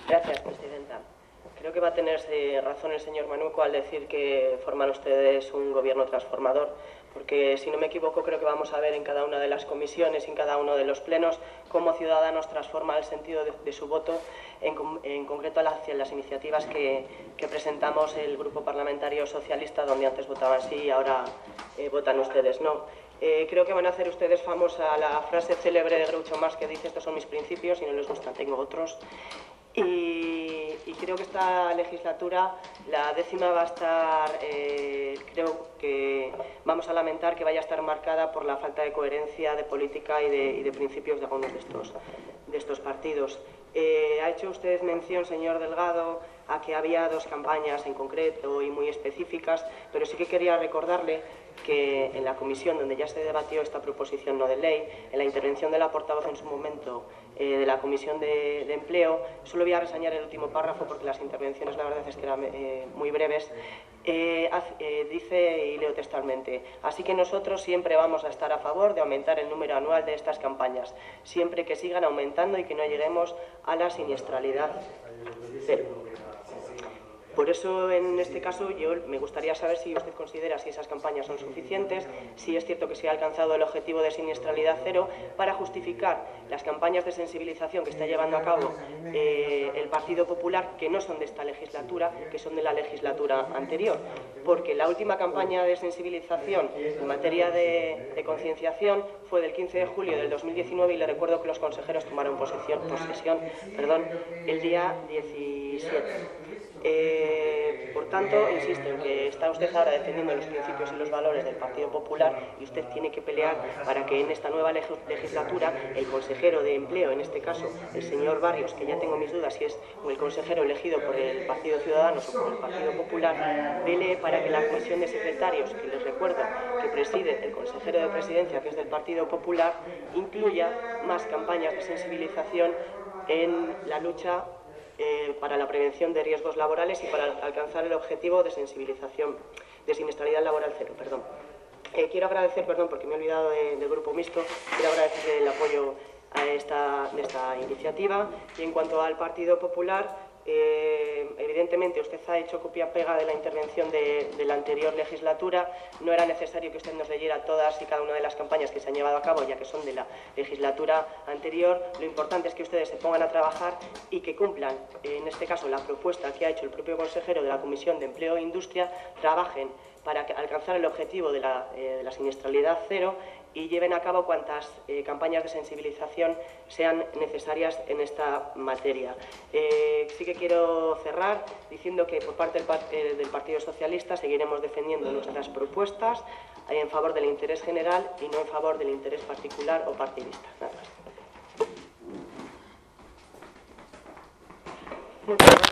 Gracias, presidenta. Creo que va a tener razón el señor Manuco al decir que forman ustedes un gobierno transformador, porque si no me equivoco creo que vamos a ver en cada una de las comisiones y en cada uno de los plenos cómo Ciudadanos transforma el sentido de su voto, en concreto hacia las iniciativas que presentamos el Grupo Parlamentario Socialista, donde antes votaban sí y ahora votan ustedes no. Creo que van a hacer ustedes famosa la frase célebre de Groucho Marx que dice: estos son mis principios, y no les gustan, tengo otros. Y creo que esta legislatura, la 10ª, va a estar, creo que vamos a lamentar que vaya a estar marcada por la falta de coherencia de política y de principios de algunos de estos partidos. Ha hecho usted mención, señor Delgado, a que había 2 campañas en concreto y muy específicas, pero sí que quería recordarle que en la comisión donde ya se debatió esta proposición no de ley, en la intervención de la portavoz en su momento de la Comisión de Empleo, solo voy a reseñar el último párrafo porque las intervenciones la verdad es que eran muy breves, dice, y leo textualmente: así que nosotros siempre vamos a estar a favor de aumentar el número anual de estas campañas, siempre que sigan aumentando y que no lleguemos a la siniestralidad cero. Por eso, en este caso, yo me gustaría saber si usted considera si esas campañas son suficientes, si es cierto que se ha alcanzado el objetivo de siniestralidad cero, para justificar las campañas de sensibilización que está llevando a cabo el Partido Popular, que no son de esta legislatura, que son de la legislatura anterior. Porque la última campaña de sensibilización en materia de concienciación fue del 15 de julio del 2019 y le recuerdo que los consejeros tomaron posesión el día 17. Por tanto, insisto en que está usted ahora defendiendo los principios y los valores del Partido Popular y usted tiene que pelear para que en esta nueva legislatura el consejero de Empleo, en este caso el señor Barrios, que ya tengo mis dudas si es el consejero elegido por el Partido Ciudadanos o por el Partido Popular, vele para que la comisión de secretarios, que les recuerdo que preside el consejero de Presidencia, que es del Partido Popular, incluya más campañas de sensibilización en la lucha para la prevención de riesgos laborales y para alcanzar el objetivo de sensibilización, de siniestralidad laboral cero. Quiero agradecer, porque me he olvidado del Grupo Mixto, quiero agradecer el apoyo a esta iniciativa. Y en cuanto al Partido Popular, evidentemente usted ha hecho copia-pega de la intervención de la anterior legislatura. No era necesario que usted nos leyera todas y cada una de las campañas que se han llevado a cabo, ya que son de la legislatura anterior. Lo importante es que ustedes se pongan a trabajar y que cumplan, en este caso, la propuesta que ha hecho el propio consejero de la Comisión de Empleo e Industria, trabajen para alcanzar el objetivo de la siniestralidad cero y lleven a cabo cuantas campañas de sensibilización sean necesarias en esta materia. Sí que quiero cerrar diciendo que por parte del Partido Socialista seguiremos defendiendo nuestras propuestas en favor del interés general y no en favor del interés particular o partidista. Nada más.